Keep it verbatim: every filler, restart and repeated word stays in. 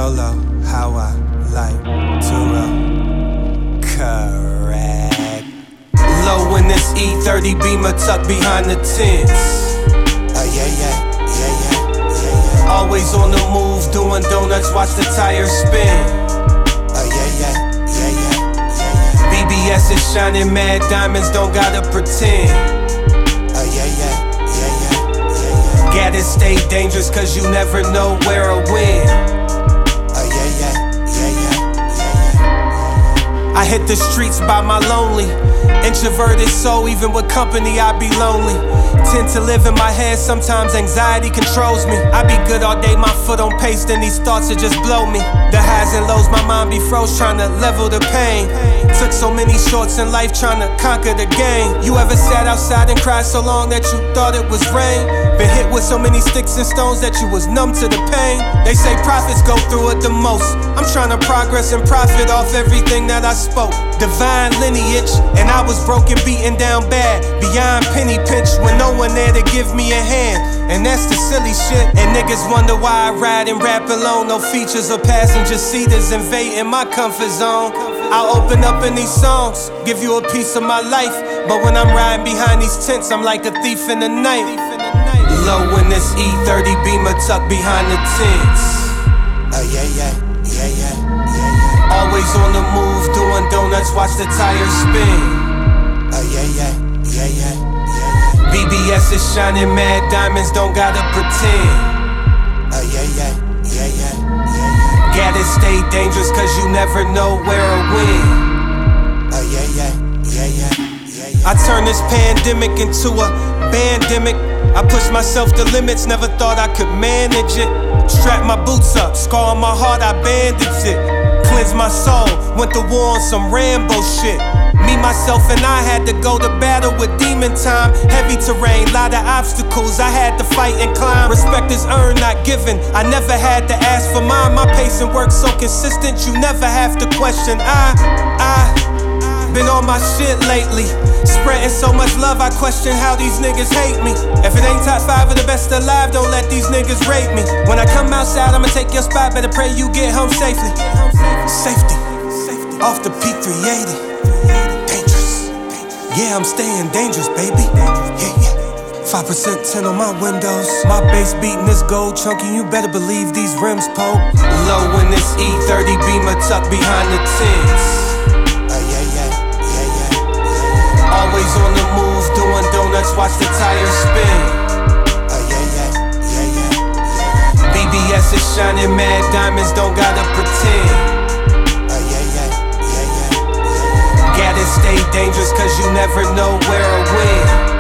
Solo, how I like to roll. Correct. Low in this E thirty Beamer tucked behind the tents. Uh, yeah, yeah, yeah, yeah, yeah, yeah. Always on the move, doing donuts, watch the tires spin. Uh, yeah, yeah, yeah, yeah, yeah, yeah. B B S is shining, mad diamonds, don't gotta pretend. Uh, yeah, yeah, yeah, yeah, yeah, yeah. Gotta stay dangerous, cause you never know where or when. Uh, yeah, yeah, yeah, yeah, yeah, yeah. I hit the streets by my lonely. Introverted soul, even with company I be lonely. Tend to live in my head, sometimes anxiety controls me. I be good all day, my foot on pace, then these thoughts would just blow me. The highs and lows, my mind be froze, trying to level the pain. Took so many shorts in life, trying to conquer the game. You ever sat outside and cried so long that you thought it was rain? Been hit with so many sticks and stones that you was numb to the pain. They say prophets go through it the most. I'm trying to progress and profit off everything that I spoke. Divine lineage, and I was broken, beaten down bad, beyond penny pinch, with no one there to give me a hand. And that's the silly shit. And niggas wonder why I ride and rap alone. No features or passenger seaters invading my comfort zone. I'll open up in these songs, give you a piece of my life. But when I'm riding behind these tents, I'm like a thief in the night. Low in this E thirty Beamer tucked behind the tents. Uh, yeah, yeah, yeah, yeah, yeah, yeah. Always on the move, doing donuts, watch the tires spin. Uh, yeah, yeah, yeah, yeah, yeah, yeah. B B S is shining, mad diamonds, don't gotta pretend. Uh, yeah, yeah, yeah, yeah, yeah, yeah. Gotta stay dangerous, cause you never know where or when. Uh, yeah, yeah, yeah, yeah, yeah, yeah. I turned this pandemic into a bandemic. I pushed myself to limits, never thought I could manage it. Strap my boots up, scar on my heart, I bandaged it. Cleanse my soul, went to war on some Rambo shit. Me, myself, and I had to go to battle with demon time. Heavy terrain, lot of obstacles I had to fight and climb. Respect is earned, not given. I never had to ask for mine. My pace and work so consistent, you never have to question. I, I been on my shit lately. Spreading so much love, I question how these niggas hate me. If it ain't top five of the best alive, don't let these niggas rate me. When I come outside, I'ma take your spot. Better pray you get home safely. Safety, off the P three eighty. Dangerous, yeah, I'm staying dangerous, baby. Yeah, yeah. Five percent tint on my windows. My bass beating this gold chunky, you better believe these rims poke. Low in this E thirty Beamer tucked behind the tents. Always on the move, doing donuts, watch the tires spin. Uh, yeah, yeah, yeah, yeah, yeah, yeah. B B S is shining, mad diamonds, don't gotta pretend. Uh, yeah, yeah, yeah, yeah, yeah, yeah. Gotta stay dangerous, cause you never know where or when.